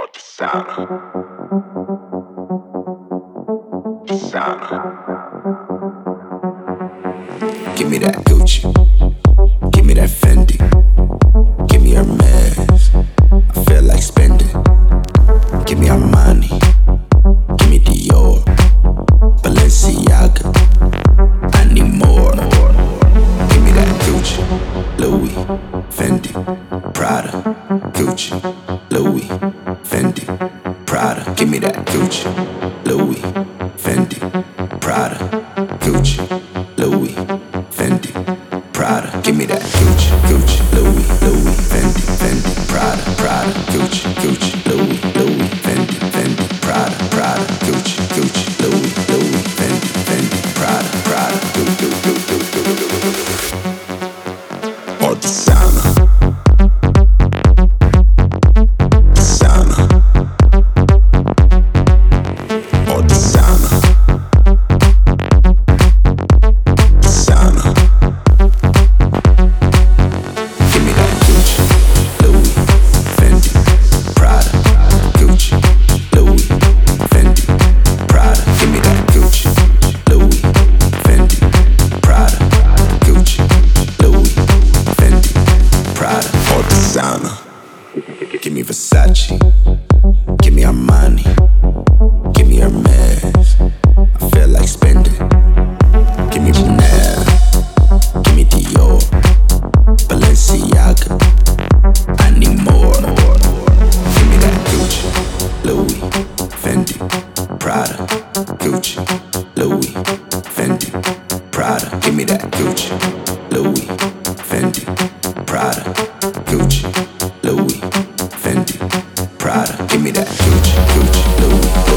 Designer, designer. Give me that Gucci, give me that Fendi, give me Hermes. I feel like spending. Give me Armani, give me Dior, Balenciaga. I need more. Give me that Gucci, Louis, Fendi, Prada, Gucci, Louis, Fendi, Prada. Give me that Gucci, Louis, Fendi, Prada, Gucci, Louis, Fendi, Prada. Give me that Gucci, Gucci, Louis, Fendi, Fendi, Prada, Prada, Gucci, Gucci, Louis, Fendi, Fendi, Prada, Prada, Gucci, Gucci, Louis, Fendi, Fendi, Prada, Prada, or designer, designer, or designer, designer. Give me that Gucci, Louis, Fendi, Prada, Gucci, Louis, Fendi, Prada. Give me that Gucci, Louis, Fendi, Prada, Gucci, Louis, Fendi, Prada, or designer. Give me Versace, give me Armani, give me Hermes. I feel like spending. Give me Chanel, give me Dior, Balenciaga. I need more. Give me that Gucci, Louis, Fendi, Prada, Gucci, Louis, Fendi, Prada. Give me that Gucci, Louis, Fendi, Prada, Gucci, Louis, Fendi, Prada. Give me that Gucci, Gucci, Louis.